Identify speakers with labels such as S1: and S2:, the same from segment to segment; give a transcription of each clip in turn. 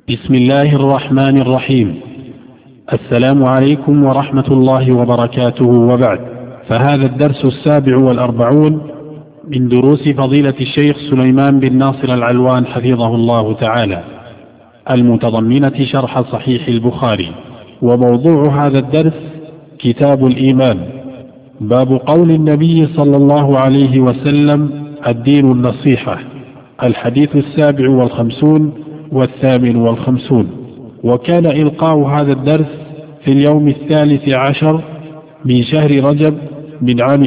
S1: بسم الله الرحمن الرحيم. السلام عليكم ورحمة الله وبركاته، وبعد، فهذا الدرس 47 من دروس فضيلة الشيخ سليمان بن ناصر العلوان حفظه الله تعالى، المتضمنة شرح صحيح البخاري. وموضوع هذا الدرس كتاب الإيمان، باب قول النبي صلى الله عليه وسلم: الدين النصيحة، الحديث 57 و58. وكان إلقاء هذا الدرس في اليوم 13 من شهر رجب من عام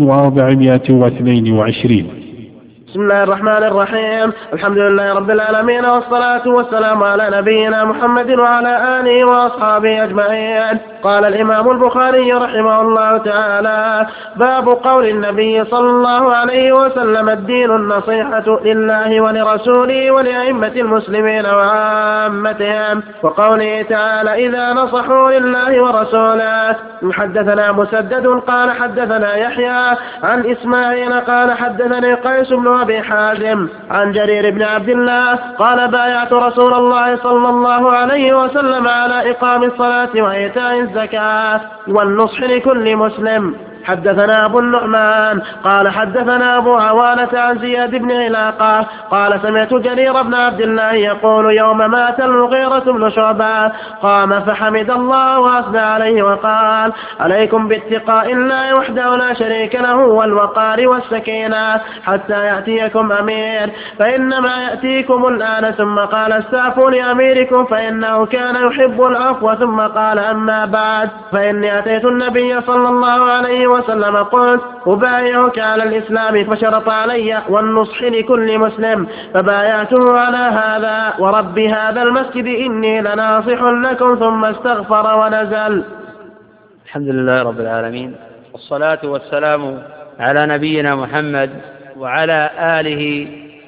S1: 1422.
S2: بسم الله الرحمن الرحيم. الحمد لله رب العالمين، والصلاة والسلام على نبينا محمد وعلى آله وأصحابه أجمعين. قال الإمام البخاري رحمه الله تعالى: باب قول النبي صلى الله عليه وسلم: الدين النصيحة لله ولرسوله ولأئمة المسلمين وعامتهم. وقوله تعالى: إذا نصحوا لله ورسوله. حدثنا مسدد قال حدثنا يحيى عن إسماعيل قال حدثني قيس بن أبي حازم عن جرير بن عبد الله قال: بايعت رسول الله صلى الله عليه وسلم على إقام الصلاة وإيتاء الزكاة والنصح لكل مسلم. حدثنا أبو النعمان قال حدثنا أبو عوانة عن زياد بن علاقة قال: سمعت جرير بن عبد الله يقول: يوم مات المغيرة بن شعبة قام فحمد الله وأثنى عليه وقال: عليكم باتقاء الله وحده لا شريك له والوقار والسكينة حتى يأتيكم أمير، فإنما يأتيكم الآن. ثم قال: استعفوا لأميركم فإنه كان يحب العفو. ثم قال: أما بعد، فإني أتيت النبي صلى الله عليه وسلم قلت: أبايعك على الإسلام، فشرط علي والنصح لكل مسلم، فبايعته على هذا ورب هذا المسجد إني لناصح لكم. ثم استغفر ونزل.
S3: الحمد لله رب العالمين، والصلاة والسلام على نبينا محمد وعلى آله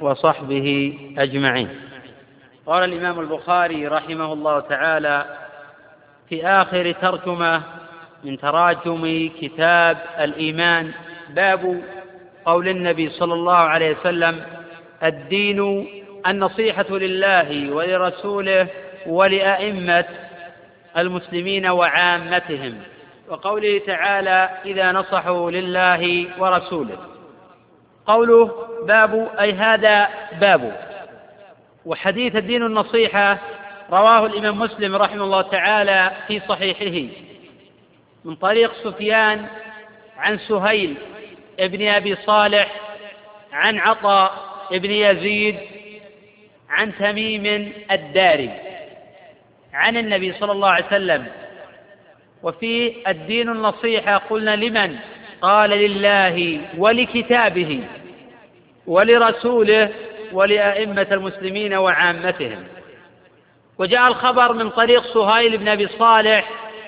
S3: وصحبه أجمعين. قال الإمام البخاري رحمه الله تعالى في آخر ترجمة من تراجم كتاب الإيمان: باب قول النبي صلى الله عليه وسلم: الدين النصيحة لله ولرسوله ولأئمة المسلمين وعامتهم. وقوله تعالى: إذا نصحوا لله ورسوله. قوله باب أي هذا باب. وحديث الدين النصيحة رواه الإمام مسلم رحمه الله تعالى في صحيحه من طريق سفيان عن سهيل ابن أبي صالح عن عطاء ابن يزيد عن تميم الداري عن النبي صلى الله عليه وسلم. وفي الدين النصيحة قلنا لمن؟ قال: لله ولكتابه ولرسوله ولأئمة المسلمين وعامتهم. وجاء الخبر من طريق سهيل بن أبي صالح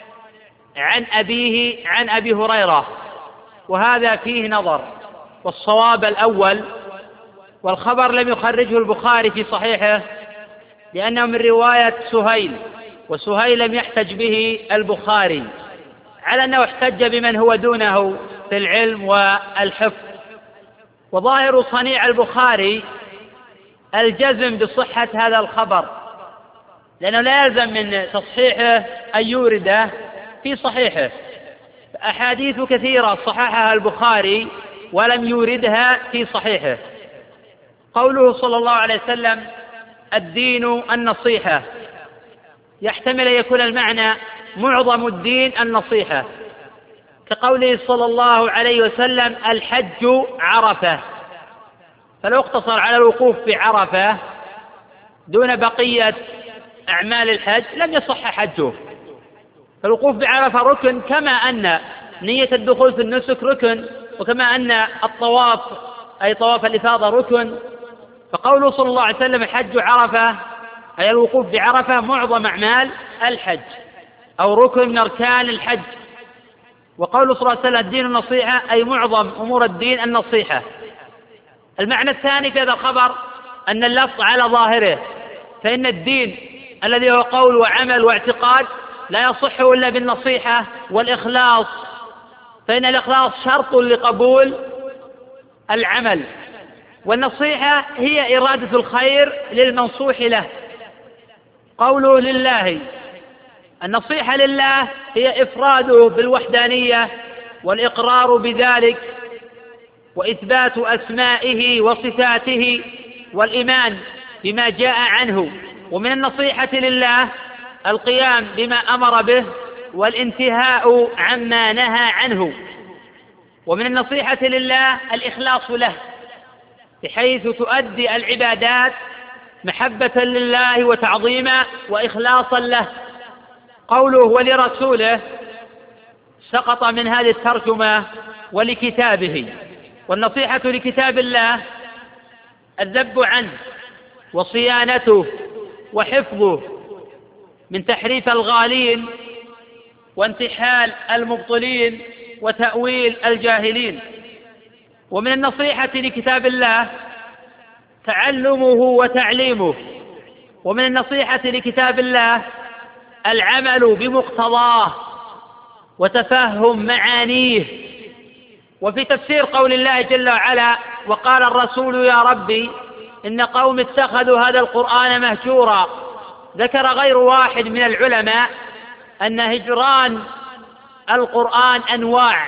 S3: عن أبيه عن أبي هريرة، وهذا فيه نظر، والصواب الأول. والخبر لم يخرجه البخاري في صحيحه لأنه من رواية سهيل، وسهيل لم يحتج به البخاري، على أنه احتج بمن هو دونه في العلم والحفظ. وظاهر صنيع البخاري الجزم بصحة هذا الخبر، لأنه لا يلزم من تصحيحه أن يورده في صحيحه. أحاديث كثيرة صححها البخاري ولم يوردها في صحيحه. قوله صلى الله عليه وسلم: الدين النصيحة، يحتمل أن يكون المعنى معظم الدين النصيحة، كقوله صلى الله عليه وسلم: الحج عرفة. فلو اقتصر على الوقوف بعرفة دون بقية أعمال الحج لم يصح حجه. فالوقوف بعرفة ركن، كما أن نية الدخول في النسك ركن، وكما أن الطواف أي طواف الإفاضة ركن. فقوله صلى الله عليه وسلم: الحج عرفة أي الوقوف بعرفة معظم أعمال الحج أو ركن من أركان الحج. وقوله صلى الله عليه وسلم: الدين النصيحة أي معظم أمور الدين النصيحة. المعنى الثاني في هذا الخبر أن اللفظ على ظاهره، فإن الدين الذي هو قول وعمل واعتقاد لا يصح إلا بالنصيحة والإخلاص، فإن الإخلاص شرط لقبول العمل، والنصيحة هي إرادة الخير للمنصوح له. قوله لله، النصيحة لله هي إفراده بالوحدانية والإقرار بذلك وإثبات أسمائه وصفاته والإيمان بما جاء عنه. ومن النصيحة لله القيام بما أمر به والانتهاء عما نهى عنه. ومن النصيحة لله الإخلاص له، بحيث تؤدي العبادات محبة لله وتعظيما وإخلاصا له. قوله ولرسوله سقط من هذه الترجمة ولكتابه. والنصيحة لكتاب الله الذب عنه وصيانته وحفظه من تحريف الغالين وانتحال المبطلين وتأويل الجاهلين. ومن النصيحة لكتاب الله تعلمه وتعليمه. ومن النصيحة لكتاب الله العمل بمقتضاه وتفهم معانيه. وفي تفسير قول الله جل وعلا وقال الرسول يا ربي إن قوم اتخذوا هذا القرآن مهجورا، ذكر غير واحد من العلماء أن هجران القرآن أنواع،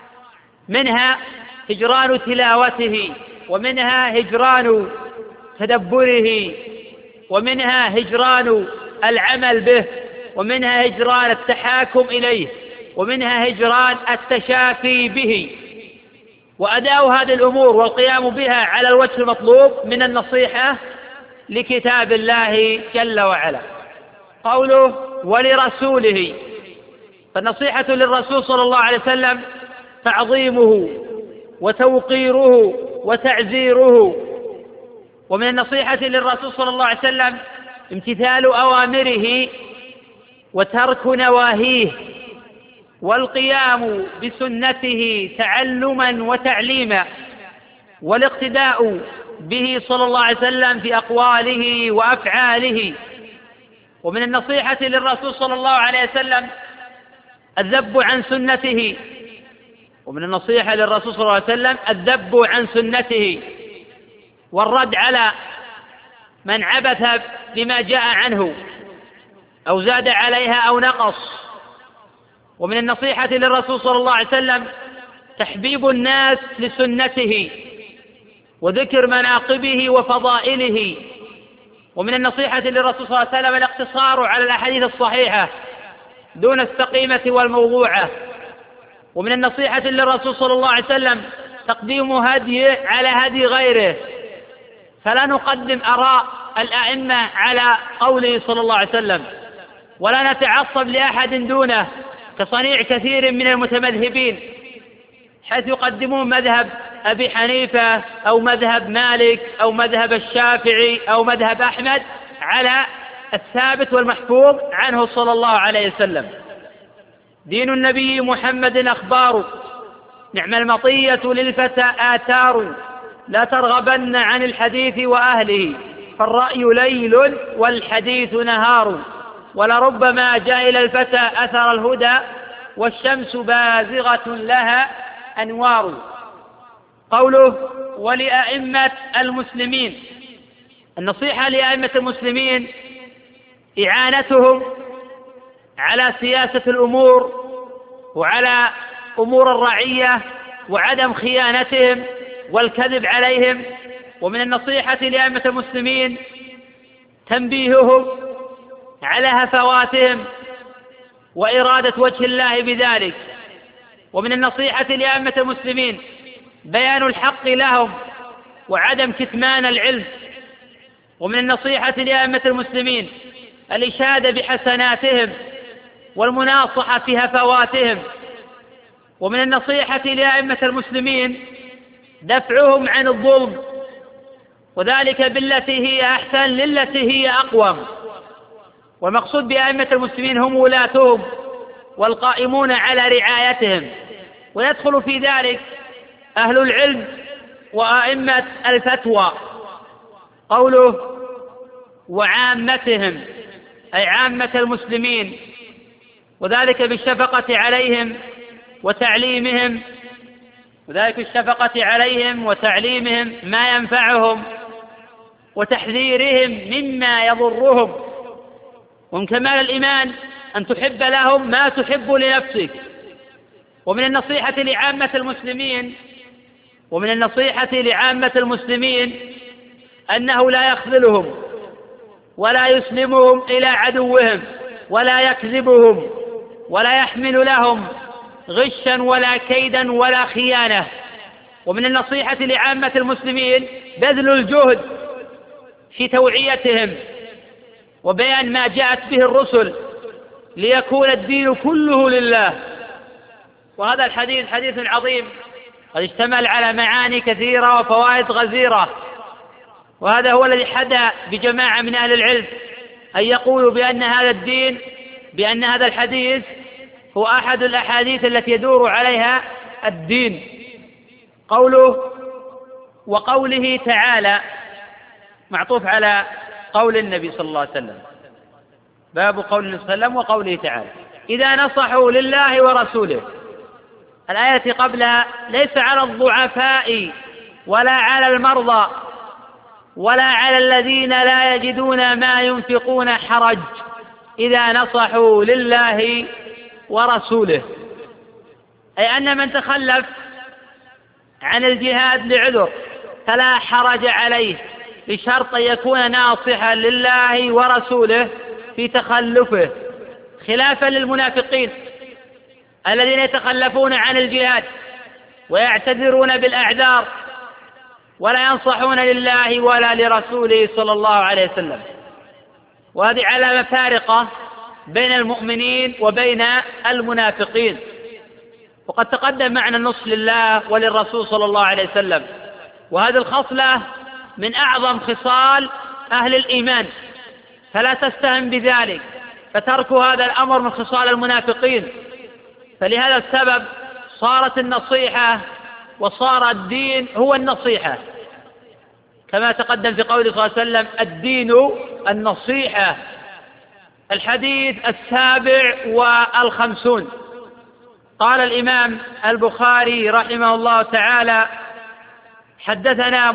S3: منها هجران تلاوته، ومنها هجران تدبره، ومنها هجران العمل به، ومنها هجران التحاكم إليه، ومنها هجران التشافي به. وأداء هذه الأمور والقيام بها على الوجه المطلوب من النصيحة لكتاب الله جل وعلا. قوله ولرسوله، فالنصيحة للرسول صلى الله عليه وسلم تعظيمه وتوقيره وتعزيره. ومن النصيحة للرسول صلى الله عليه وسلم امتثال أوامره وترك نواهيه، والقيام بسنته تعلما وتعليما، والاقتداء به صلى الله عليه وسلم في أقواله وأفعاله. ومن النصيحة للرسول صلى الله عليه وسلم الذب عن سنته. ومن النصيحة للرسول صلى الله عليه وسلم الذب عن سنته والرد على من عبث بما جاء عنه أو زاد عليها أو نقص. ومن النصيحة للرسول صلى الله عليه وسلم تحبيب الناس لسنته وذكر مناقبه وفضائله. ومن النصيحة للرسول صلى الله عليه وسلم الاقتصار على الأحاديث الصحيحة دون السقيمة والموضوعة. ومن النصيحة للرسول صلى الله عليه وسلم تقديم هديه على هدي غيره، فلا نقدم آراء الأئمة على قوله صلى الله عليه وسلم، ولا نتعصب لأحد دونه كصنيع كثير من المتمذهبين، حيث يقدمون مذهب أبي حنيفة أو مذهب مالك أو مذهب الشافعي أو مذهب أحمد على الثابت والمحفوظ عنه صلى الله عليه وسلم. دين النبي محمد أخبار، نعم المطية للفتى آثار، لا ترغبن عن الحديث وأهله، فالرأي ليل والحديث نهار، ولربما جاء إلى الفتى أثر الهدى، والشمس بازغة لها أنوار. قوله ولأئمة المسلمين، النصيحة لأئمة المسلمين إعانتهم على سياسة الأمور وعلى أمور الرعية وعدم خيانتهم والكذب عليهم. ومن النصيحة لأئمة المسلمين تنبيههم على هفواتهم وإرادة وجه الله بذلك. ومن النصيحة لأئمة المسلمين بيان الحق لهم وعدم كتمان العلم. ومن النصيحة لأئمة المسلمين الإشادة بحسناتهم والمناصحة في هفواتهم. ومن النصيحة لأئمة المسلمين دفعهم عن الظلم، وذلك بالتي هي أحسن للتي هي أقوم. والمقصود بأئمة المسلمين هم ولاتهم والقائمون على رعايتهم، ويدخل في ذلك أهل العلم وأئمة الفتوى. قوله وعامتهم أي عامة المسلمين، وذلك بالشفقة عليهم وتعليمهم، وذلك بالشفقة عليهم وتعليمهم ما ينفعهم وتحذيرهم مما يضرهم، ومن كمال الإيمان أن تحب لهم ما تحب لنفسك. ومن النصيحة لعامة المسلمين أنه لا يخذلهم ولا يسلمهم إلى عدوهم ولا يكذبهم ولا يحمل لهم غشا ولا كيدا ولا خيانة. ومن النصيحة لعامة المسلمين بذل الجهد في توعيتهم وبيان ما جاءت به الرسل ليكون الدين كله لله. وهذا الحديث حديث عظيم قد اشتمل على معاني كثيرة وفوائد غزيرة، وهذا هو الذي حدا بجماعة من أهل العلم أن يقولوا بأن هذا الحديث هو أحد الأحاديث التي يدور عليها الدين. وقوله تعالى معطوف على قول النبي صلى الله عليه وسلم، باب قول النبي صلى الله عليه وسلم وقوله تعالى إذا نصحوا لله ورسوله. الآية قبلها ليس على الضعفاء ولا على المرضى ولا على الذين لا يجدون ما ينفقون حرج إذا نصحوا لله ورسوله، أي أن من تخلف عن الجهاد لعذر فلا حرج عليه بشرط أن يكون ناصحا لله ورسوله في تخلفه، خلافا للمنافقين الذين يتخلفون عن الجهاد ويعتذرون بالأعذار ولا ينصحون لله ولا لرسوله صلى الله عليه وسلم. وهذه علامة فارقة بين المؤمنين وبين المنافقين. وقد تقدم معنى النصح لله وللرسول صلى الله عليه وسلم، وهذه الخصلة من أعظم خصال أهل الإيمان، فلا تستهن بذلك، فترك هذا الأمر من خصال المنافقين. فلهذا السبب صارت النصيحة وصار الدين هو النصيحة، كما تقدم في قوله صلى الله عليه وسلم الدين النصيحة. الحديث 57. قال الإمام البخاري رحمه الله تعالى حدثنا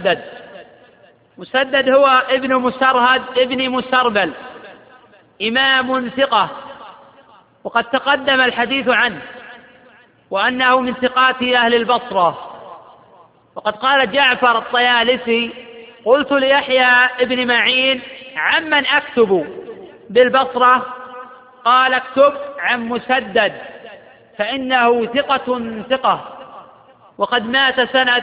S3: مسدد هو ابن مسرهد ابن مسربل، إمام ثقة، وقد تقدم الحديث عنه وأنه من ثقات أهل البصرة. وقد قال جعفر الطيالسي قلت ليحيى ابن معين عمن أكتب بالبصرة؟ قال اكتب عن مسدد فإنه ثقة، وقد مات سنة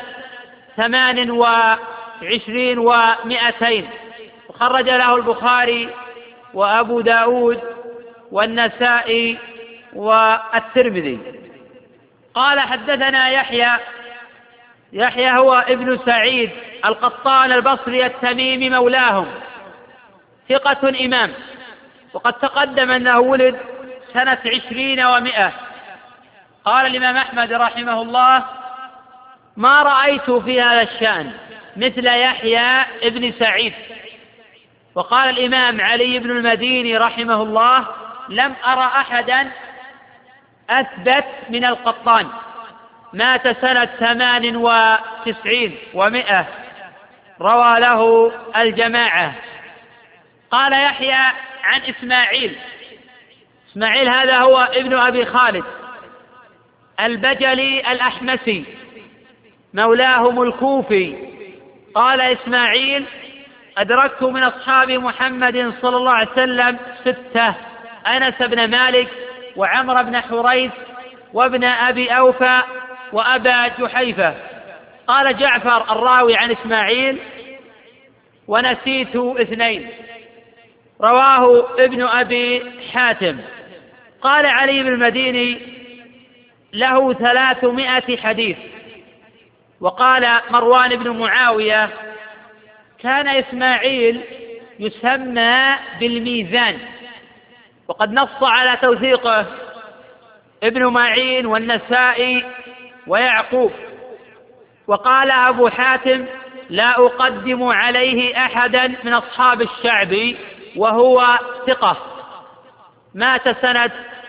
S3: 28 و200، وخرج له البخاري وأبو داود والنسائي والترمذي. قال حدثنا يحيى هو ابن سعيد القطان البصري التميمي مولاهم، ثقة إمام، وقد تقدم أنه ولد سنة 20 و100. قال الإمام أحمد رحمه الله ما رأيت في هذا الشأن مثل يحيى ابن سعيد. وقال الإمام علي بن المديني رحمه الله لم أرى أحدا أثبت من القطان، مات سنة 98 و100، روى له الجماعة. قال يحيى عن إسماعيل هذا هو ابن أبي خالد البجلي الأحمسي مولاهم الكوفي. قال إسماعيل أدركت من أصحاب محمد صلى الله عليه وسلم 6: أنس بن مالك وعمر بن حريث وابن أبي أوفى وأبا جحيفة. قال جعفر الراوي عن إسماعيل ونسيت 2، رواه ابن أبي حاتم. قال علي بن المديني له 300 حديث. وقال مروان بن معاوية كان إسماعيل يسمى بالميزان، وقد نص على توثيقه ابن معين والنسائي ويعقوب. وقال أبو حاتم لا أقدم عليه أحدا من أصحاب الشعبي وهو ثقة، مات سنة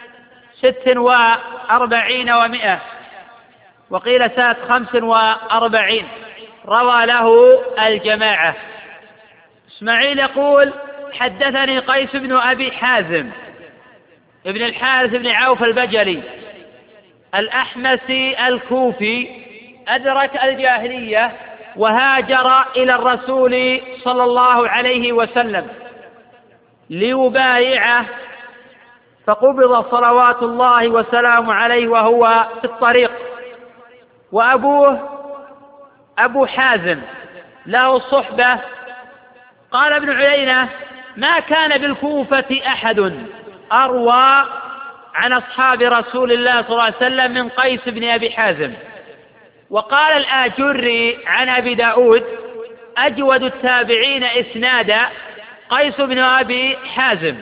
S3: 46 و100، وقيل سنة 45، روى له الجماعة. إسماعيل يقول حدثني قيس بن أبي حازم ابن الحارث بن عوف البجلي الأحمسي الكوفي، أدرك الجاهلية وهاجر إلى الرسول صلى الله عليه وسلم ليبايعه، فقبض صلوات الله وسلامه عليه وهو في الطريق. وأبوه أبو حازم له صحبة. قال ابن عيينة: ما كان بالكوفة أحد أروى عن أصحاب رسول الله صلى الله عليه وسلم من قيس بن أبي حازم. وقال الآجري عن أبي داود: أجود التابعين إسنادا قيس بن أبي حازم،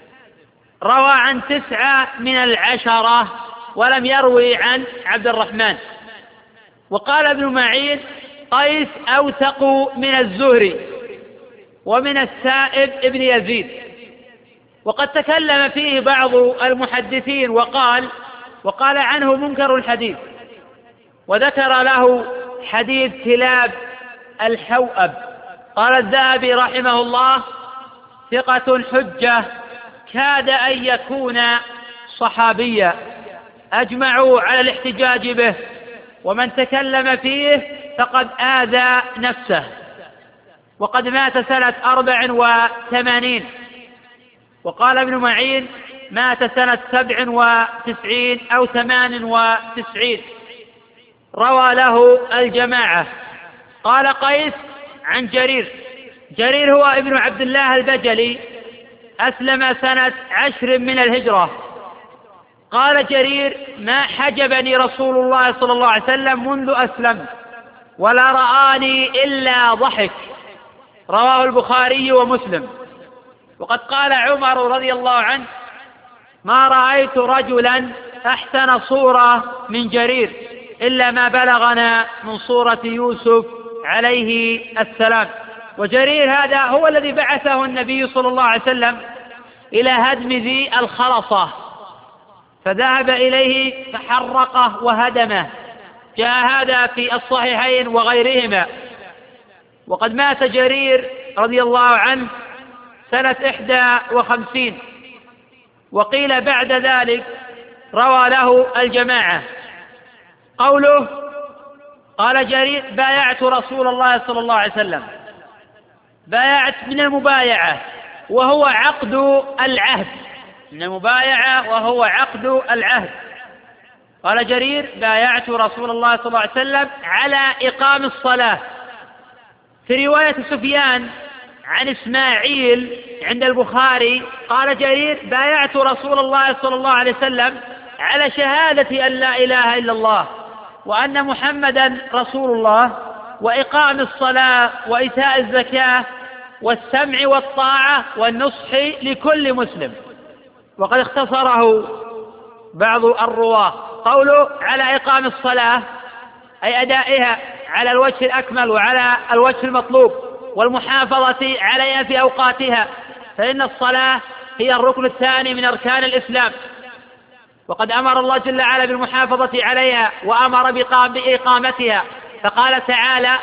S3: روى عن 9 من 10 ولم يروي عن عبد الرحمن. وقال ابن معين: قيس أوثق من الزهري ومن السائب ابن يزيد. وقد تكلم فيه بعض المحدثين وقال عنه منكر الحديث، وذكر له حديث كلاب الحوأب. قال الذهبي رحمه الله: ثقة حجة كاد أن يكون صحابيا، أجمعوا على الاحتجاج به، ومن تكلم فيه فقد آذى نفسه. وقد مات سنة 84. وقال ابن معين: مات سنة 97 أو 98. روى له الجماعة. قال قيس عن جرير هو ابن عبد الله البجلي، أسلم سنة 10 من الهجرة. قال جرير: ما حجبني رسول الله صلى الله عليه وسلم منذ أسلمت، ولا رآني إلا ضحك. رواه البخاري ومسلم. وقد قال عمر رضي الله عنه: ما رأيت رجلا أحسن صورة من جرير إلا ما بلغنا من صورة يوسف عليه السلام. وجرير هذا هو الذي بعثه النبي صلى الله عليه وسلم إلى هدم ذي الخرصة، فذهب إليه فحرقه وهدمه. جاء هذا في الصحيحين وغيرهما. وقد مات جرير رضي الله عنه سنة 51. وقيل بعد ذلك روى له الجماعة. قوله: قال جرير: بايعت رسول الله صلى الله عليه وسلم. بايعت من المبايعة وهو عقد العهد، من المبايعة وهو عقد العهد. قال جرير: بايعت رسول الله صلى الله عليه وسلم على إقام الصلاة. في رواية سفيان عن إسماعيل عند البخاري قال جرير: بايعت رسول الله صلى الله عليه وسلم على شهادة أن لا إله إلا الله وأن محمدا رسول الله، وإقام الصلاة، وإيتاء الزكاة، والسمع والطاعة، والنصح لكل مسلم. وقد اختصره بعض الرواة. قوله على إقام الصلاة أي أدائها على الوجه الأكمل وعلى الوجه المطلوب، والمحافظة عليها في أوقاتها، فإن الصلاة هي الركن الثاني من أركان الإسلام. وقد أمر الله جل وعلا بالمحافظة عليها، وأمر بإقامتها، فقال تعالى: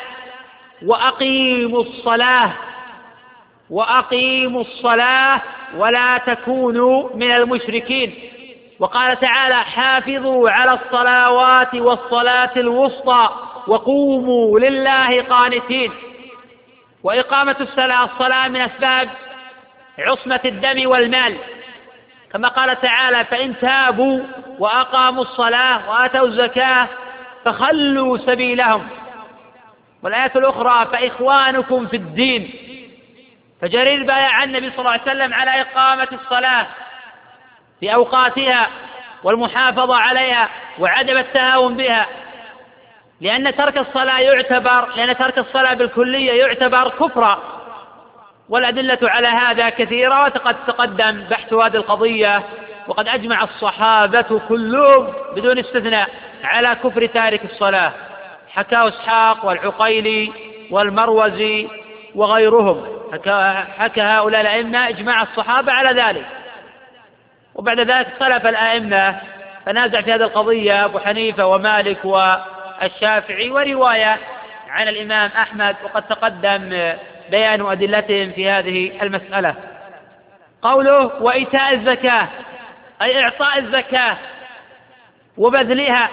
S3: وأقيموا الصلاة ولا تكونوا من المشركين. وقال تعالى: حافظوا على الصلوات والصلاة الوسطى وقوموا لله قانتين. وإقامة الصلاة من أسباب عصمة الدم والمال، كما قال تعالى: فإن تابوا وأقاموا الصلاة وآتوا الزكاة فخلوا سبيلهم. والآية الأخرى: فإخوانكم في الدين. فجرير بايع النبي صلى الله عليه وسلم على إقامة الصلاة في أوقاتها والمحافظة عليها وعدم التهاون بها، لأن ترك الصلاة بالكلية يعتبر كفرا. والأدلة على هذا كثيرة، وقد تقدم بحث هذه القضية. وقد أجمع الصحابة كلهم بدون استثناء على كفر تارك الصلاة، حكاه إسحاق والعقيلي والمروزي وغيرهم، حكى هؤلاء الأئمة إجماع الصحابة على ذلك. وبعد ذلك اختلف الأئمة فنازع في هذه القضية أبو حنيفة ومالك والشافعي، ورواية عن الإمام أحمد، وقد تقدم بيان أدلتهم في هذه المسألة. قوله وإيتاء الزكاة أي إعطاء الزكاة وبذلها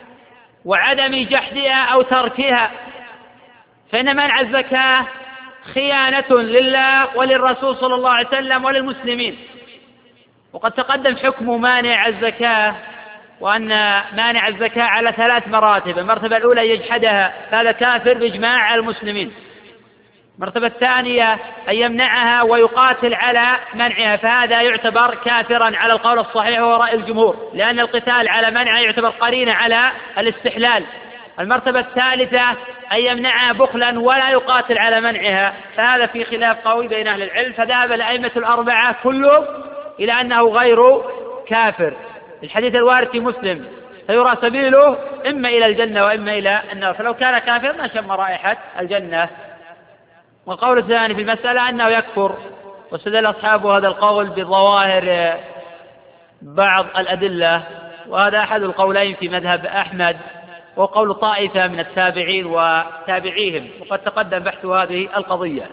S3: وعدم جحدها أو تركها، فإن منع الزكاة خيانة لله وللرسول صلى الله عليه وسلم وللمسلمين. وقد تقدم حكم مانع الزكاة، وأن مانع الزكاة على 3 مراتب. المرتبة الأولى يجحدها، هذا كافر بإجماع المسلمين. المرتبة الثانية أن يمنعها ويقاتل على منعها، فهذا يعتبر كافرا على القول الصحيح وهو رأي الجمهور، لأن القتال على منعها يعتبر قرينة على الاستحلال. المرتبة الثالثة أن يمنعها بخلا ولا يقاتل على منعها، فهذا في خلاف قوي بين أهل العلم، فذهب الأئمة الأربعة كله إلى أنه غير كافر. الحديث الوارد في مسلم فيرى سبيله إما إلى الجنة وإما إلى النار، فلو كان كافر ما شم رائحة الجنة. والقول الثاني في المسألة أنه يكفر، واستدل أصحاب هذا القول بظواهر بعض الأدلة، وهذا أحد القولين في مذهب أحمد، وقول طائفة من التابعين وتابعيهم، وقد تقدم بحث هذه القضية.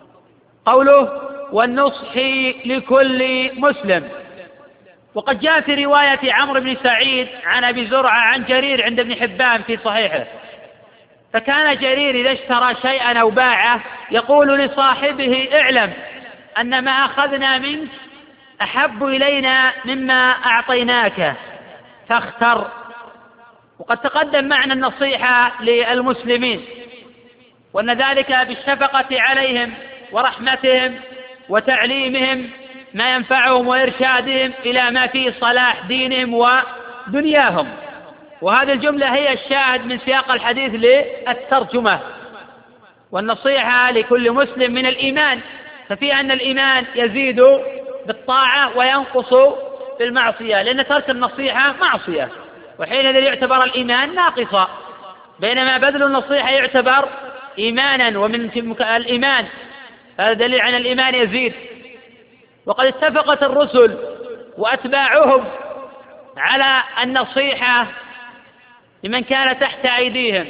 S3: قوله والنصح لكل مسلم. وقد جاء في رواية عمرو بن سعيد عن أبي زرعة عن جرير عند ابن حبان في صحيحه، فكان جرير إذا اشترى شيئا أو باعه يقول لصاحبه اعلم أن ما أخذنا منك أحب إلينا مما أعطيناك فاختر. وقد تقدم معنى النصيحة للمسلمين، وأن ذلك بالشفقة عليهم ورحمتهم وتعليمهم ما ينفعهم وإرشادهم إلى ما فيه صلاح دينهم ودنياهم. وهذه الجملة هي الشاهد من سياق الحديث للترجمة. والنصيحة لكل مسلم من الإيمان، ففي أن الإيمان يزيد بالطاعة وينقص بالمعصية، لأن ترك النصيحة معصية، وحينئذ يعتبر الإيمان ناقصا، بينما بذل النصيحة يعتبر إيمانا، ومن الإيمان هذا دليل على الإيمان يزيد. وقد اتفقت الرسل وأتباعهم على النصيحة لمن كان تحت أيديهم.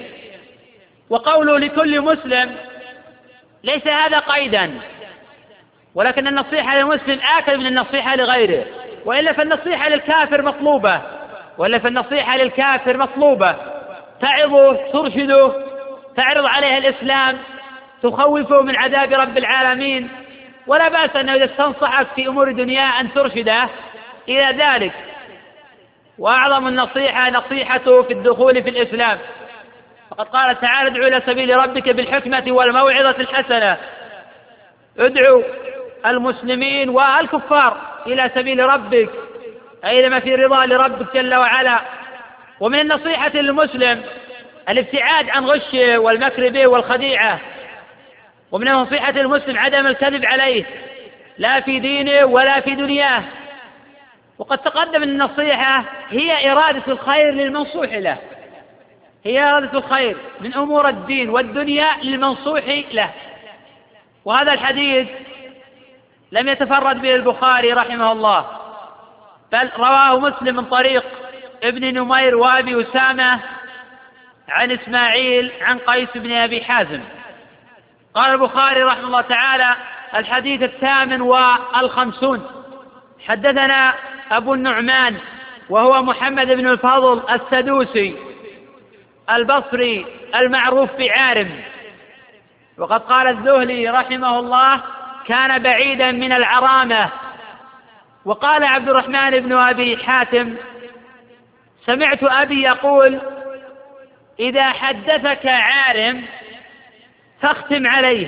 S3: وقوله لكل مسلم ليس هذا قيدا، ولكن النصيحة للمسلم آكد من النصيحة لغيره، وإلا فالنصيحة للكافر مطلوبة، تعظه ترشده، تعرض عليه الإسلام، تخوفه من عذاب رب العالمين، ولا بأس أنه إذا استنصحك في أمور الدنيا أن ترشده إلى ذلك. وأعظم النصيحة نصيحته في الدخول في الإسلام، فقد قال تعالى ادعو إلى سبيل ربك بالحكمة والموعظة الحسنة. ادعو المسلمين والكفار إلى سبيل ربك، أي لما في رضا لربك جل وعلا. ومن النصيحة للمسلم الابتعاد عن غش والمكر به والخديعة. ومن نصيحة المسلم عدم الكذب عليه لا في دينه ولا في دنياه. وقد تقدم أن النصيحة هي إرادة الخير للمنصوح له، هي إرادة الخير من أمور الدين والدنيا للمنصوح له. وهذا الحديث لم يتفرد به البخاري رحمه الله، بل رواه مسلم من طريق ابن نمير وأبي أسامة عن إسماعيل عن قيس بن أبي حازم. قال البخاري رحمه الله تعالى الحديث 58 حدثنا أبو النعمان وهو محمد بن الفضل السدوسي البصري المعروف بعارم. وقد قال الزهلي رحمه الله كان بعيدا من العرامة. وقال عبد الرحمن بن أبي حاتم سمعت أبي يقول إذا حدثك عارم فاختم عليه،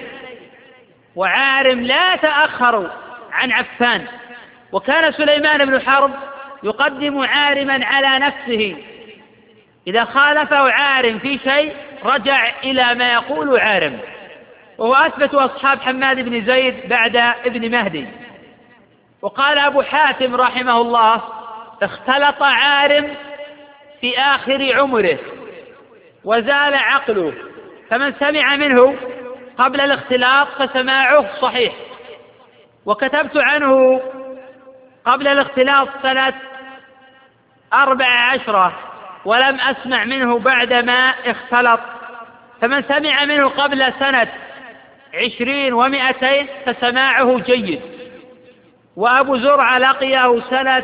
S3: وعارم لا تأخر عن عفان. وكان سليمان بن حرب يقدم عارما على نفسه، إذا خالفه عارم في شيء رجع إلى ما يقول عارم، وهو أثبت أصحاب حماد بن زيد بعد ابن مهدي. وقال أبو حاتم رحمه الله اختلط عارم في آخر عمره وزال عقله، فمن سمع منه قبل الاختلاط فسماعه صحيح. وكتبت عنه قبل الاختلاط سنة 14 ولم أسمع منه بعدما اختلط، فمن سمع منه قبل سنة 20 و200 فسماعه جيد. وأبو زرعة لقيه سنة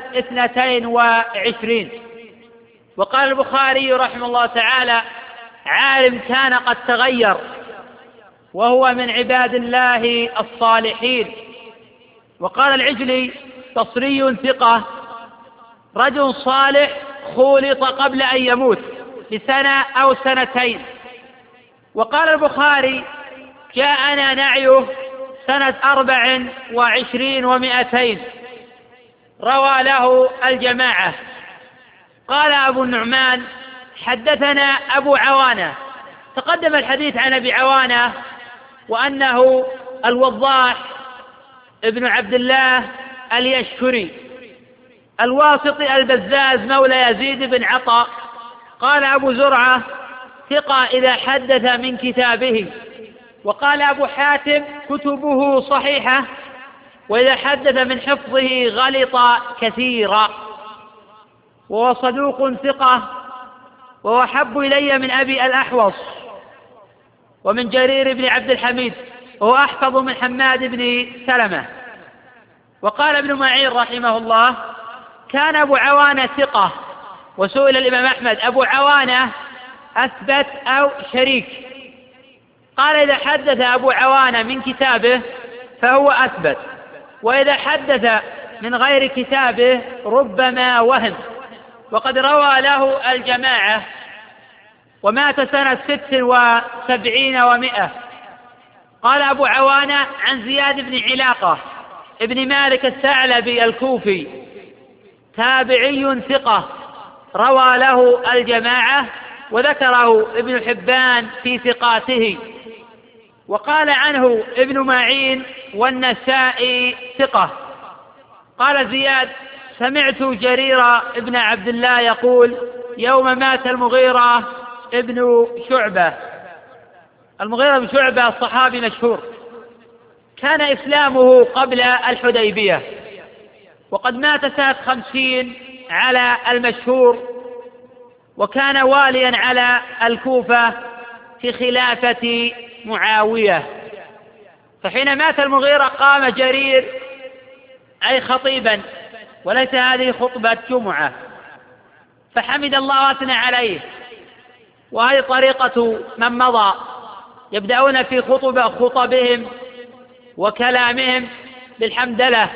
S3: 22. وقال البخاري رحمه الله تعالى: عالم كان قد تغير وهو من عباد الله الصالحين. وقال العجلي: بصري ثقة، رجل صالح خولط قبل أن يموت بسنة أو سنتين. وقال البخاري: جاءنا نعيه سنة 24 و200، روى له الجماعة. قال أبو النعمان: حدثنا أبو عوانة. تقدم الحديث عن أبي عوانة وأنه الوضاح ابن عبد الله اليشكري الواسطي البزاز مولى يزيد بن عطاء. قال أبو زرعة: ثقة إذا حدث من كتابه. وقال أبو حاتم: كتبه صحيحة، وإذا حدث من حفظه غلط كثيرا، وهو صدوق ثقة، وهو أحب إلي من أبي الأحوص ومن جرير بن عبد الحميد، وهو أحفظ من حماد بن سلمة. وقال ابن معين رحمه الله: كان أبو عوانة ثقة. وسئل الإمام أحمد: أبو عوانة أثبت أو شريك؟ قال: إذا حدث أبو عوانة من كتابه فهو أثبت، وإذا حدث من غير كتابه ربما وهم. وقد روى له الجماعة، ومات سنة 76 و100. قال أبو عوانة عن زياد بن علاقة ابن مالك الثعلبي الكوفي: تابعي ثقة، روى له الجماعة، وذكره ابن حبان في ثقاته. وقال عنه ابن معين والنسائي ثقة. قال زياد: سمعت جرير ابن عبد الله يقول يوم مات المغيرة ابن شعبة. المغيرة بن شعبة الصحابي مشهور، كان إسلامه قبل الحديبية، وقد مات سنة 50 على المشهور، وكان واليا على الكوفة في خلافة معاوية. فحين مات المغيرة قام جرير أي خطيبا، وليس هذه خطبة جمعة، فحمد الله وأثنى عليه. وهذه طريقة من مضى، يبدأون في خطبهم وكلامهم بالحمدلله.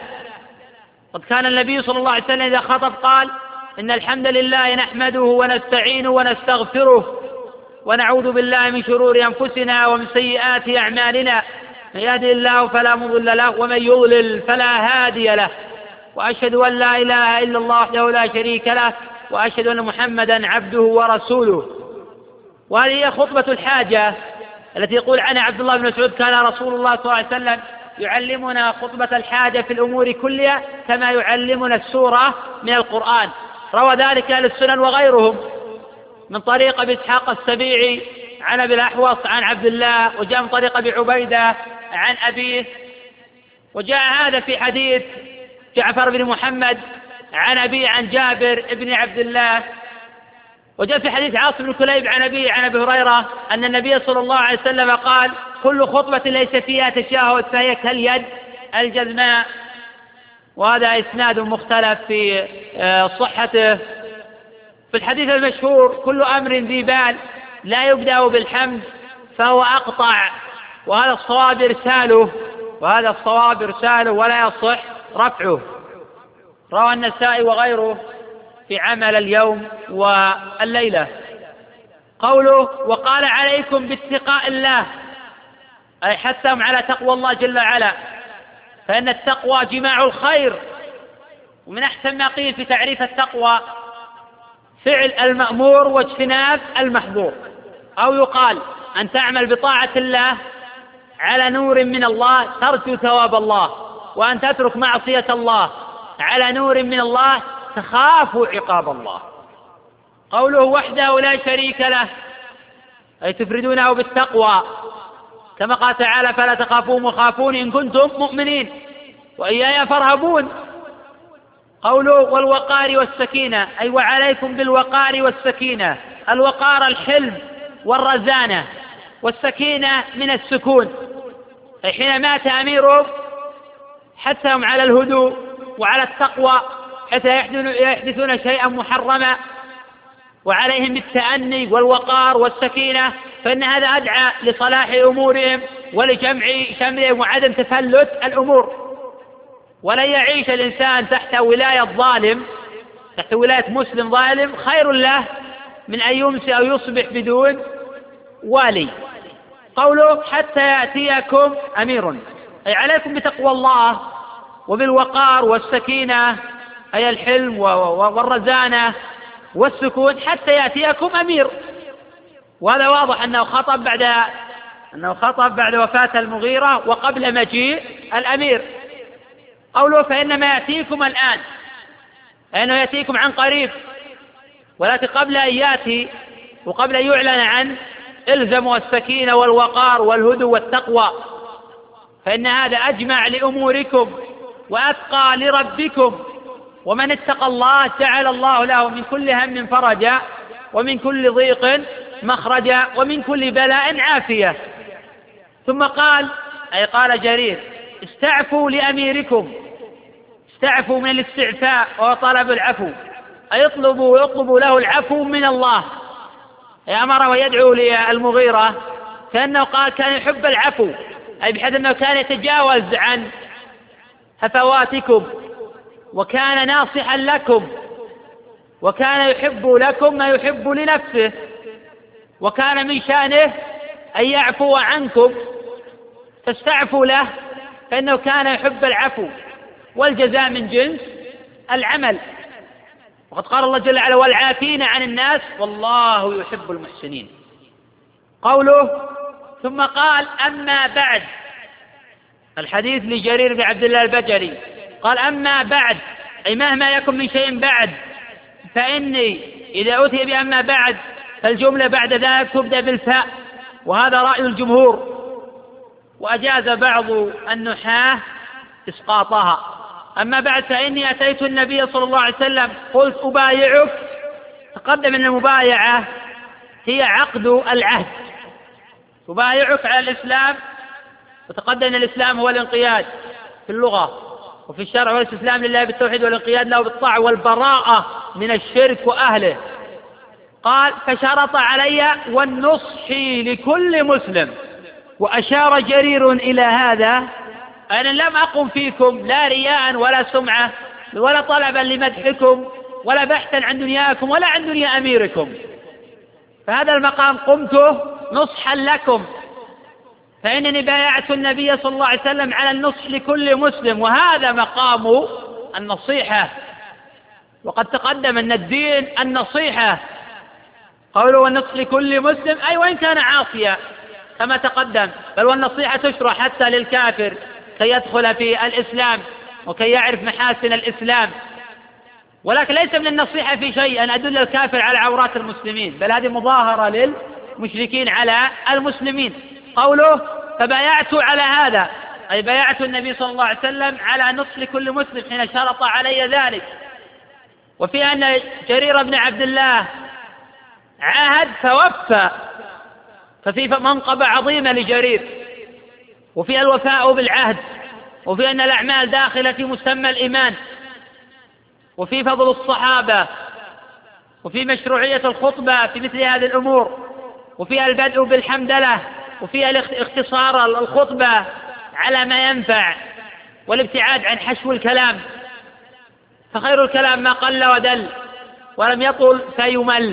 S3: قد كان النبي صلى الله عليه وسلم إذا خطب قال: إن الحمد لله نحمده ونستعينه ونستغفره ونعوذ بالله من شرور أنفسنا ومن سيئات أعمالنا، من يهده الله فلا مضل له ومن يضلل فلا هادي له، وأشهد أن لا إله إلا الله وحده لا شريك له، وأشهد أن محمدا عبده ورسوله. وهذه هي خطبة الحاجة التي يقول عنها عبد الله بن مسعود: كان رسول الله صلى الله عليه وسلم يعلمنا خطبة الحاجة في الأمور كلها كما يعلمنا السورة من القرآن. روى ذلك أهل السنن وغيرهم من طريق أبي إسحاق السبيعي عن أبي الأحوص عن عبد الله، وجاء من طريق أبي عبيدة عن أبيه. وجاء هذا في حديث جعفر بن محمد عن أبيه عن جابر بن عبد الله. وجاء في حديث عاصم بن كليب عن أبيه عن أبي هريرة أن النبي صلى الله عليه وسلم قال: كل خطبة ليس فيها تشهد فهي كاليد الجزماء. وهذا إسناد مختلف في صحته. في الحديث المشهور: كل أمر ذي بال لا يبدأ بالحمد فهو أقطع، وهذا الصواب إرساله ولا يصح رفعه. روى النسائي وغيره في عمل اليوم والليلة. قوله: وقال عليكم باتقاء الله، أي حثهم على تقوى الله جل وعلا، فإن التقوى جماع الخير. ومن أحسن ما قيل في تعريف التقوى فعل المأمور واجتناب المحظور، أو يقال أن تعمل بطاعة الله على نور من الله ترجو ثواب الله، وأن تترك معصية الله على نور من الله تخاف عقاب الله. قوله: وحده لا شريك له، أي تفردونه بالتقوى، كما قال تعالى: فلا تخافون وخافون إن كنتم مؤمنين وإياي فارهبون. قوله: والوقار والسكينة، أي وعليكم بالوقار والسكينة. الوقار الحلم والرزانة، والسكينة من السكون. أي حين مات أميرهم حثهم على الهدوء وعلى التقوى حتى يحدثون شيئا محرما، وعليهم بالتأني والوقار والسكينة، فإن هذا أدعى لصلاح أمورهم ولجمع شملهم وعدم تفلت الأمور. ولن يعيش الإنسان تحت ولاية ظالم، تحت ولاية مسلم ظالم، خير له من أن يمسي أو يصبح بدون والي. قوله حتى يأتيكم أمير، أي عليكم بتقوى الله وبالوقار والسكينة، أي الحلم والرزانة والسكون، حتى يأتيكم أمير. وهذا واضح أنه خطب بعد وفاة المغيرة وقبل مجيء الأمير. قوله فإنما يأتيكم الآن، لأنه يأتيكم عن قريب، ولكن قبل أن يأتي وقبل أن يعلن عن الزموا السكينة والوقار والهدوء والتقوى، فإن هذا أجمع لأموركم وأتقى لربكم. ومن اتقى الله جعل الله له من كل هم فرجا ومن كل ضيق مخرجا ومن كل بلاء عافية. ثم قال، أي قال جرير: استعفوا لأميركم. استعفوا من الاستعفاء وهو طلب العفو، أي يطلبوا له العفو من الله. أمره ويدعو للمغيرة كأنه قال كان يحب العفو، أي بحيث أنه كان يتجاوز عن هفواتكم، وكان ناصحا لكم، وكان يحب لكم ما يحب لنفسه، وكان من شأنه أن يعفو عنكم، فاستعفوا له، فإنه كان يحب العفو، والجزاء من جنس العمل. وقد قال الله جل وعلا: والعافين عن الناس والله يحب المحسنين. قوله ثم قال: أما بعد، الحديث لجرير بن عبد الله البجلي، قال: أما بعد، أي مهما يكن من شيء بعد، فإني إذا أتي بأما بعد فالجملة بعد ذلك تبدأ بالفاء، وهذا رأي الجمهور، وأجاز بعض النحاة إسقاطها. أما بعد فإني أتيت النبي صلى الله عليه وسلم قلت أبايعك. تقدم أن المبايعة هي عقد العهد، أبايعك على الإسلام، وتقدم أن الإسلام هو الانقياد في اللغة، وفي الشرع هو الاستسلام لله بالتوحيد والانقياد له بالطاعة والبراءة من الشرك وأهله. قال: فشرط علي والنصح لكل مسلم. وأشار جرير إلى هذا أنا لم أقم فيكم لا رياء ولا سمعة ولا طلبا لمدحكم ولا بحثا عن دنياكم ولا عن دنيا أميركم، فهذا المقام قمته نصحا لكم، فإنني بايعت النبي صلى الله عليه وسلم على النصح لكل مسلم، وهذا مقام النصيحة. وقد تقدم أن الدين النصيحة. قوله والنصح لكل مسلم، أي وإن كان عاصيا كما تقدم، بل والنصيحة تشرع حتى للكافر كي يدخل في الإسلام وكي يعرف محاسن الإسلام. ولكن ليس من النصيحة في شيء أن أدل الكافر على عورات المسلمين، بل هذه مظاهرة للمشركين على المسلمين. قوله فبايعت على هذا، أي بايعت النبي صلى الله عليه وسلم على نصح لكل مسلم حين شرط علي ذلك. وفي أن جرير بن عبد الله عاهد فوفى، ففي منقبة عظيمة لجرير، وفي الوفاء بالعهد، وفي أن الأعمال داخلة في مسمى الإيمان، وفي فضل الصحابة، وفي مشروعية الخطبة في مثل هذه الأمور، وفي البدء بالحمدلة، وفي اختصار الخطبة على ما ينفع، والابتعاد عن حشو الكلام، فخير الكلام ما قل ودل ولم يطل فيمل.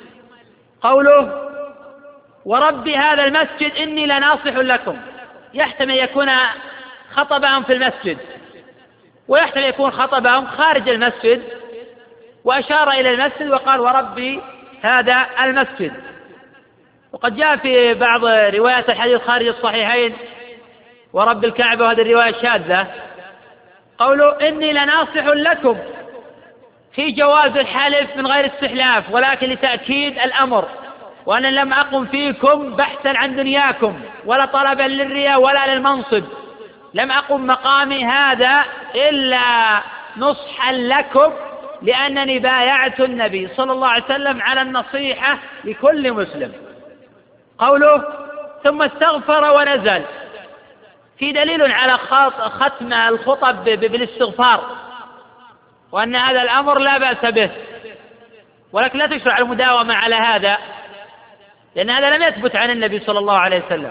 S3: قوله ورب هذا المسجد إني لناصح لكم، يحتمل يكون خطبهم في المسجد، ويحتمل يكون خطبهم خارج المسجد، وأشار إلى المسجد وقال وربي هذا المسجد. وقد جاء في بعض روايات الحديث خارج الصحيحين ورب الكعبة، وهذه الرواية شاذة، قوله إني لناصح لكم، في جواز الحلف من غير استحلاف ولكن لتأكيد الأمر، وأنا لم أقم فيكم بحثا عن دنياكم ولا طلبا للرياء ولا للمنصب، لم أقم مقامي هذا إلا نصحا لكم، لأنني بايعت النبي صلى الله عليه وسلم على النصيحة لكل مسلم. قوله ثم استغفر ونزل، في دليل على ختم الخطب بالاستغفار، وأن هذا الأمر لا بأس به، ولكن لا تشرع المداومة على هذا، لأن هذا لم يثبت عن النبي صلى الله عليه وسلم.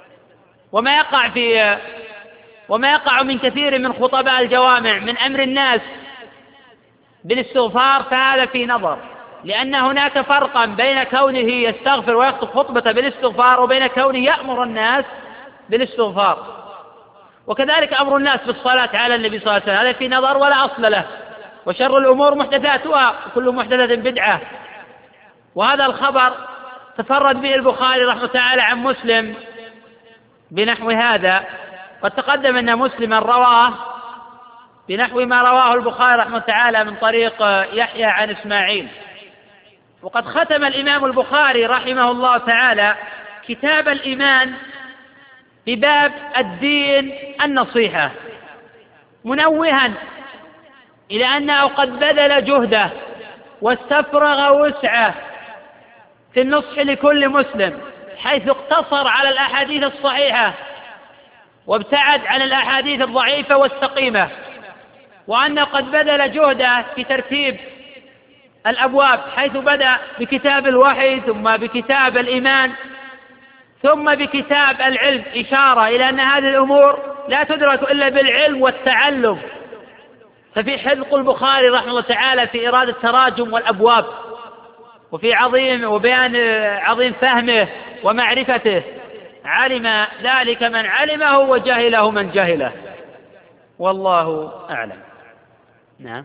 S3: وما يقع من كثير من خطباء الجوامع من أمر الناس بالاستغفار فهذا في نظر، لأن هناك فرقا بين كونه يستغفر ويخطب خطبة بالاستغفار وبين كونه يأمر الناس بالاستغفار. وكذلك أمر الناس بالصلاة على النبي صلى الله عليه وسلم هذا في نظر ولا أصل له. وشر الأمور محدثاتها وكل محدثة بدعة. وهذا الخبر تفرد به البخاري رحمه الله تعالى عن مسلم بنحو هذا، قد تقدم أن مسلما رواه بنحو ما رواه البخاري رحمه الله تعالى من طريق يحيى عن إسماعيل. وقد ختم الإمام البخاري رحمه الله تعالى كتاب الإيمان بباب الدين النصيحة، منوها إلى أنه قد بذل جهده واستفرغ وسعه في النصح لكل مسلم، حيث اقتصر على الأحاديث الصحيحة وابتعد عن الأحاديث الضعيفة والسقيمة، وأنه قد بذل جهده في ترتيب الأبواب، حيث بدأ بكتاب الوحي ثم بكتاب الإيمان ثم بكتاب العلم، إشارة إلى أن هذه الأمور لا تدرك إلا بالعلم والتعلم. ففي حذق البخاري رحمه الله تعالى في إرادة التراجم والأبواب، وفي وبيان عظيم فهمه ومعرفته، علم ذلك من علمه وجهله من جهله، والله أعلم. نعم.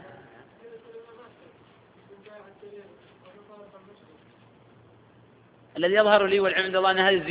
S3: الذي يظهر لي والعلم عند الله أن هذه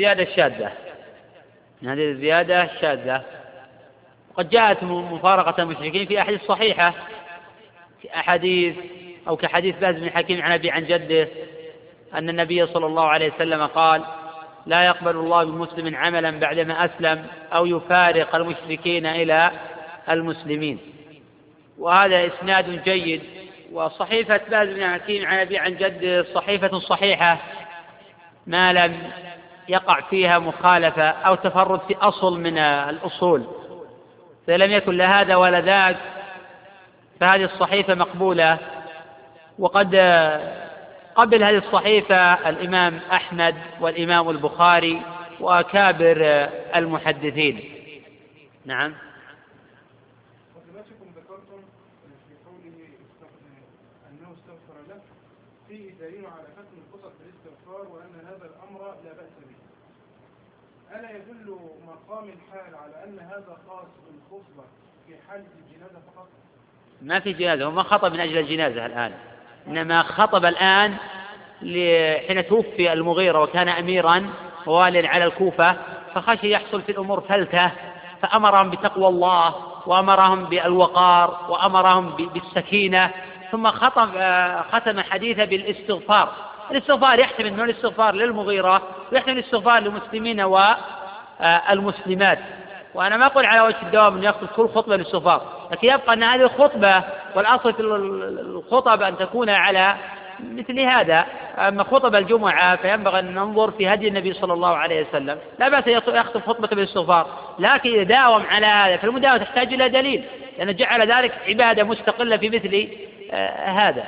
S3: الزيادة شاذة، وقد جاءت مفارقة المشركين في أحاديث صحيحة، في أحاديث أو كحديث باز بن حكيم عن أبي عن جده أن النبي صلى الله عليه وسلم قال: لا يقبل الله بمسلم عملا بعدما أسلم أو يفارق المشركين إلى المسلمين. وهذا إسناد جيد. وصحيفة باز بن حكيم عن أبي عن جده صحيفة صحيحة ما لم يقع فيها مخالفة أو تفرد في أصل من الأصول، فلم يكن لهذا ولا ذاك، فهذه الصحيفة مقبولة. وقد قبل هذه الصحيفة الإمام أحمد والإمام البخاري وأكابر المحدثين. نعم.
S4: وكذلكم ذكرتم في قوله أنه استغفر له فيه دليل على ختم الخطب بالاستغفار وأن هذا الأمر لا بأس به. ألا يدل مقام الحال على أن هذا خاص بالخطبة في حال الجنازة فقط؟
S3: ما في جنازة، وما خطب من أجل الجنازة الآن، إنما خطب الآن حين توفي المغيرة وكان أميرا واليا على الكوفة، فخشي يحصل في الأمور فلتة، فأمرهم بتقوى الله وأمرهم بالوقار وأمرهم بالسكينة، ثم ختم حديثه بالاستغفار. الاستغفار يحتمل من الاستغفار للمغيرة ويحتمل الاستغفار للمسلمين والمسلمات. وأنا ما أقول على وجه الدوام أن يأخذ كل خطبة للاستغفار، لكن يبقى أن هذه الخطبة والأصل في الخطب أن تكون على مثل هذا. أما خطب الجمعة فينبغي أن ننظر في هدي النبي صلى الله عليه وسلم، لا بأس يخطب خطبة بالاستغفار، لكن إذا داوم على هذا فالمداومة تحتاج إلى دليل، لأن جعل ذلك عبادة مستقلة في مثل هذا.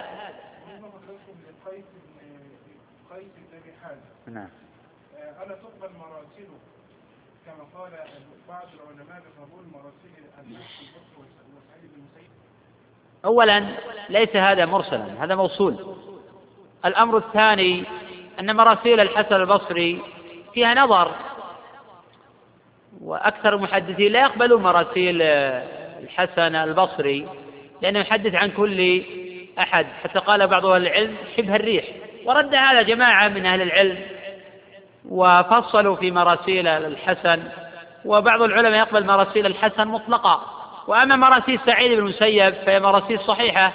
S3: نعم.
S4: ألا تقبل مراسله كما قال بعض العلماء بقبول مراسل النبي وسعيد بن المسيب؟
S3: أولا ليس هذا مرسلا، هذا موصول. الأمر الثاني أن مراسيل الحسن البصري فيها نظر، وأكثر المحدثين لا يقبلون مراسيل الحسن البصري لأنه يحدث عن كل أحد، حتى قال بعض أهل العلم شبه الريح، ورد هذا جماعة من أهل العلم وفصلوا في مراسيل الحسن. وبعض العلماء يقبل مراسيل الحسن مطلقة. وأما مراسيل سعيد بن المسيب فهي مراسيل صحيحة،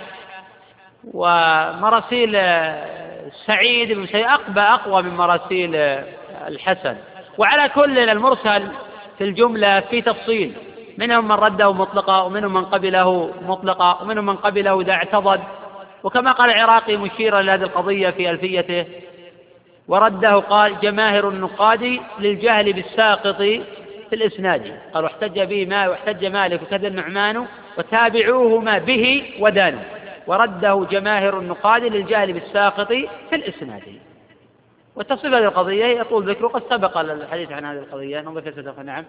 S3: ومراسيل سعيد بن المسيب أقوى من مراسيل الحسن. وعلى كل المرسل في الجملة في تفصيل، منهم من رده مطلقة ومنهم من قبله مطلقة ومنهم من قبله إذا اعتضد، وكما قال العراقي مشيرا لهذه القضية في ألفيته: ورده قال جماهر النقاد للجهل بالساقط في الإسناد. قال واحتج به ما واحتج مالك وكذا النعمان وتابعوهما به ودانوا، ورده جماهر النقاد للجهل بالساقط في الإسناد. وتصف هذه القضية يطول ذكره، قد سبق الحديث عن هذه القضية. ننظر في سبق. نعم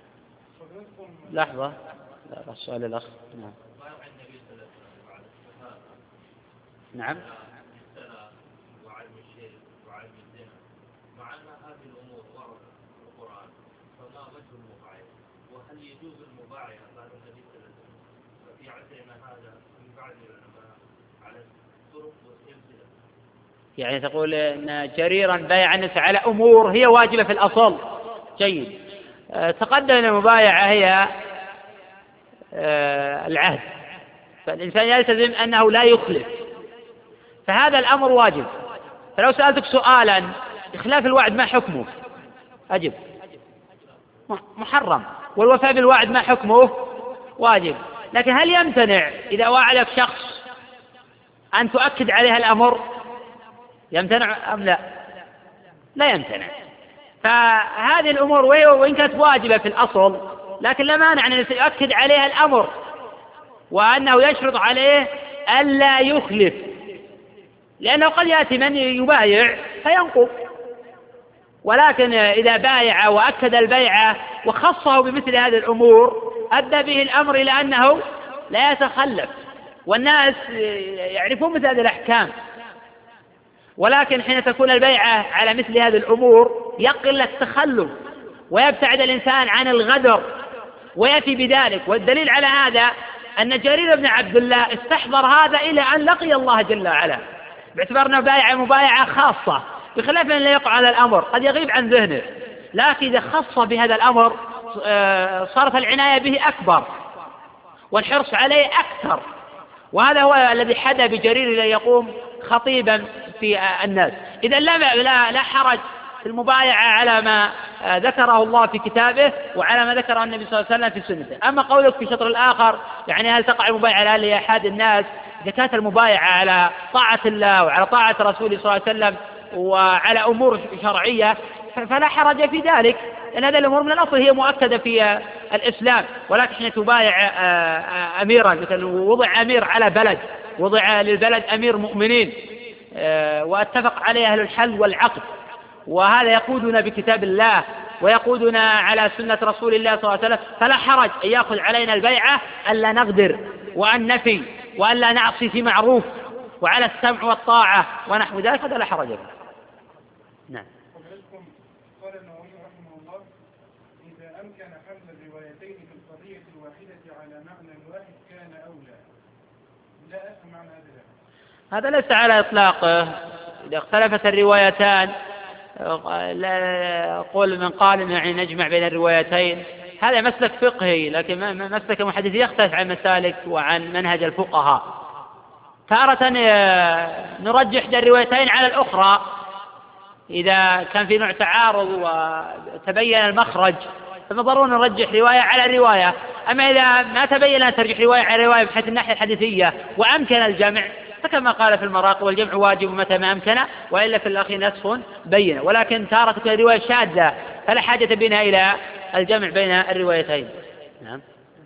S3: لحظة، لا السؤال الأخ. نعم نعم
S5: وهل يجوز المبايعة بعد النبي صلى الله عليه وسلم في عصرنا هذا من بعد العلماء على الطرق والسلسلة؟
S3: يعني تقول أن جريرا بايع الناس على أمور هي واجبة في الأصل. جيد. تقدم المبايعة هي العهد، فالإنسان يلتزم أنه لا يخلف، فهذا الأمر واجب. فلو سألتك سؤالا إخلاف الوعد ما حكمه؟ أجب محرم. والوفاء بالوعد ما حكمه؟ واجب. لكن هل يمتنع إذا وعدك شخص أن تؤكد عليها الأمر؟ يمتنع أم لا؟ لا يمتنع. فهذه الأمور وإن كانت واجبة في الأصل، لكن لا مانع أن يؤكد عليها الأمر، وأنه يشرط عليه ألا يخلف، لأنه قد يأتي من يبايع فينقض. ولكن إذا بايع وأكد البيعة وخصه بمثل هذه الأمور أدى به الأمر إلى أنه لا يتخلف، والناس يعرفون مثل هذه الأحكام. ولكن حين تكون البيعة على مثل هذه الأمور يقل التخلف ويبتعد الإنسان عن الغدر ويأتي بذلك. والدليل على هذا أن جرير بن عبد الله استحضر هذا إلى أن لقي الله جل وعلا، باعتبار أنه بايع مبايعة خاصة، بخلاف أن لا يقع على الأمر قد يغيب عن ذهنه. لكن إذا خص بهذا الأمر صارت العناية به أكبر والحرص عليه أكثر. وهذا هو الذي حدا بجرير ليقوم خطيبا في الناس. إذا لا حرج في المبايعة على ما ذكره الله في كتابه وعلى ما ذكره النبي صلى الله عليه وسلم في سنته. أما قولك في شطر الآخر يعني هل تقع المبايعة على أحد الناس؟ إذا كانت المبايعة على طاعة الله وعلى طاعة رسوله صلى الله عليه وسلم وعلى أمور شرعية فلا حرج في ذلك، لأن هذه الأمور من الأصل هي مؤكدة في الإسلام. ولكن حين تبايع أميرا، مثلا وضع أمير على بلد، وضع للبلد أمير مؤمنين واتفق عليه أهل الحل والعقد، وهذا يقودنا بكتاب الله ويقودنا على سنة رسول الله صلى الله عليه وسلم، فلا حرج أن يأخذ علينا البيعة ألا نغدر وأن نفي وأن لا نعصي في معروف وعلى السمع والطاعة ونحو ذلك، هذا لا حرج به. نعم.
S4: قال النووي رحمه الله: إذا أمكن حمل الروايتين في القضية الواحدة على معنى واحد كان أولى. لا أفهم معنى
S3: هذا ليس على إطلاقه. إذا اختلفت الروايتان قول من قال يعني نجمع بين الروايتين، هذا مسلك فقهي، لكن مسلك المحدث يختلف عن مسالك وعن منهج الفقهاء. تارة نرجح إحدى الروايتين على الأخرى إذا كان في نوع تعارض وتبين المخرج، فضروري نرجح رواية على رواية. أما إذا ما تبين أن ترجح رواية على رواية بحيث الناحية الحديثية وأمكن الجمع، فكما قال في المراقي والجمع واجب متى ما أمكن، وإلا في الأخير نسخ بينه. ولكن تارة تكون الرواية شاذة فلا حاجة بنا إلى الجمع بين الروايتين. نعم.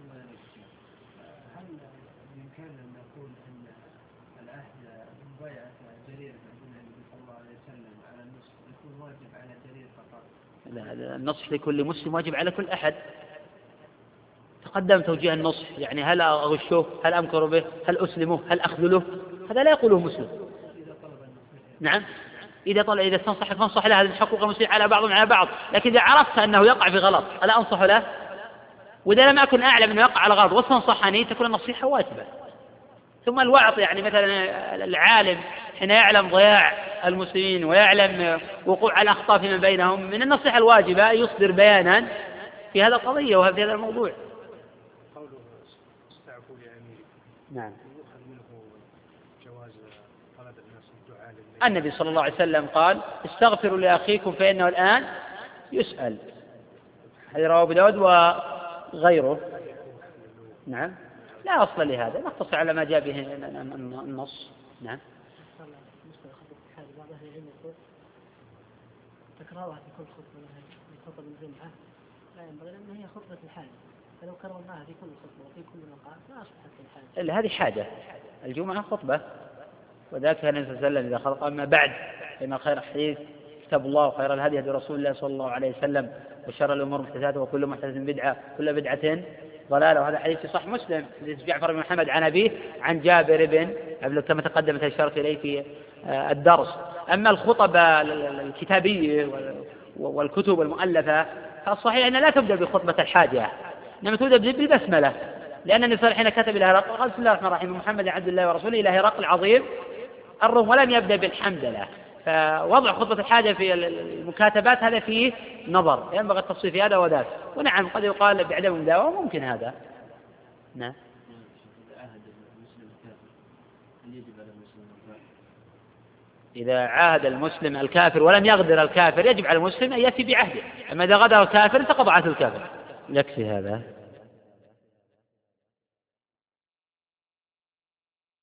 S6: هل يمكن أن نقول أن العهد المبايعة جرير عند النبي صلى الله عليه وسلم على النصح يكون واجب على جرير فقط؟
S3: لا، النصح لكل مسلم واجب على كل أحد. تقدم توجيه النصح، يعني هل أغشه، هل أمكر به، هل أسلمه، هل أخذله، هذا لا يقوله مسلم. نعم، إذا استنصحك فانصح له، هذه حقوق المسلمين على بعضهم على بعض. لكن إذا عرفت أنه يقع في غلط ألا أنصح له؟ وإذا لم أكن أعلم أنه يقع على غلط واستنصحني تكون النصيحة واجبة. ثم الوعظ، يعني مثلا العالم حين يعلم ضياع المسلمين ويعلم وقوع الأخطاء فيما بينهم، من النصيحة الواجبة يصدر بيانا في هذا القضية وفي هذا الموضوع. نعم. النبي صلى الله عليه وسلم قال: استغفروا لأخيكم فإنه الآن يسأل. هذا رواه أبو داود وغيره. نعم، لا أصل لهذا، نقتصر على ما جاء به النص. نعم.
S6: تكرارها في كل خطبة من خطب الجمعة
S7: لا ينبغي لأن هي خطبة الحاجة، فلو كررناها في كل خطبة وفي كل مقام ما أصبحت الحاجة.
S3: إلا هذه حاجة، الجمعة خطبة، وذاك كان النبي صلى الله عليه وسلم إذا خطب. أما بعد فإن خير الحديث كتاب الله وخير الهدي هدي رسول الله صلى الله عليه وسلم وشر الأمور محدثاتها وكل محدثة بدعة كل بدعة ضلالة. وهذا حديث في صحيح مسلم حديث جعفر بن محمد عن أبيه عن جابر بن كما تقدمت الإشارة إليه في الدرس. أما الخطب الكتابية والكتب المؤلفة فالصحيح أنها لا تبدأ بخطبة الحاجة، إنما تبدأ بالبسملة، لأن النبي صلى الله عليه وسلم كتب إلى هرقل قال بسم الله الرحمن الرحيم محمد عبد الله ورسوله إلى هرقل عظيم الروم، ولم يبدأ بالحمدلله. فوضع خطبة الحاجة في المكاتبات هذا فيه نظر، ينبغي التفصيل في هذا وذاك. ونعم قد يقال بعدم المداومة ممكن هذا. نعم. إذا عاهد المسلم الكافر ولم يغدر الكافر يجب على المسلم أن يأتي بعهده، أما إذا غدر الكافر انتقض عهد الكافر. يكفي هذا.